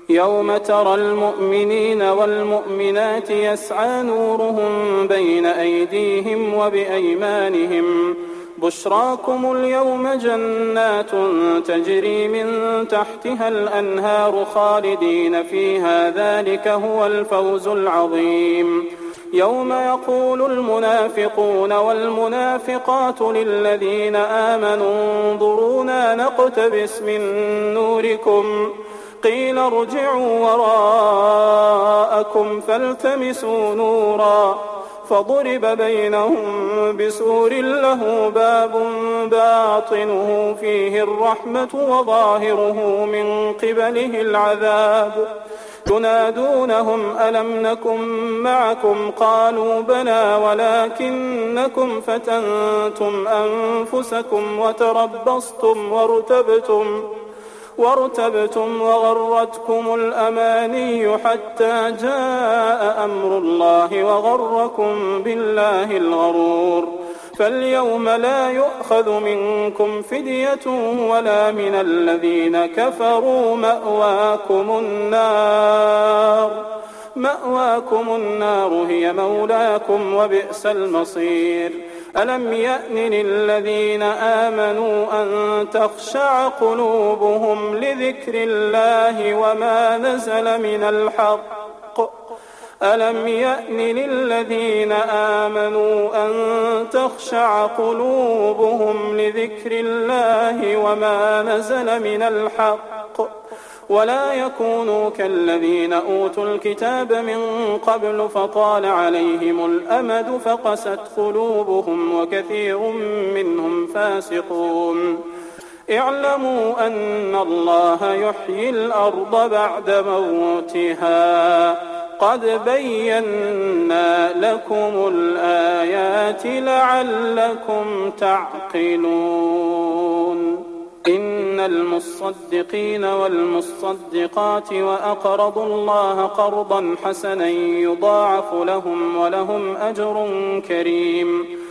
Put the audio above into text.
يوم ترى المؤمنين والمؤمنات يسعى نورهم بين أيديهم وبأيمانهم بشراكم اليوم جنات تجري من تحتها الأنهار خالدين فيها ذلك هو الفوز العظيم. يوم يقول المنافقون والمنافقات للذين آمنوا انظرونا نقتبس من نوركم قيل ارجعوا وراءكم فالتمسوا نورا فضرب بينهم بسور له باب باطنه فيه الرحمة وظاهره من قبله العذاب ينادونهم ألم نكن معكم قالوا بلى ولكنكم فتنتم أنفسكم وتربصتم وارتبتم وغرتكم الأماني حتى جاء أمر الله وغركم بالله الغرور فاليوم لا يؤخذ منكم فدية ولا من الذين كفروا مأواكم النار هي مولاكم وبئس المصير. ألم يأن للذين آمنوا أن تخشع قلوبهم لذكر الله وما نزل من الحق ألم يأن للذين آمنوا أن تخشع قلوبهم لذكر الله وما نزل من الحق ولا يكونوا كالذين أوتوا الكتاب من قبل فطال عليهم الأمد فقست قلوبهم وكثير منهم فاسقون. اعلموا أن الله يحيي الأرض بعد موتها قد بينا لكم الآيات لعلكم تعقلون. إن المصدقين والمصدقات وأقرضوا الله قرضا حسنا يضاعف لهم ولهم أجر كريم.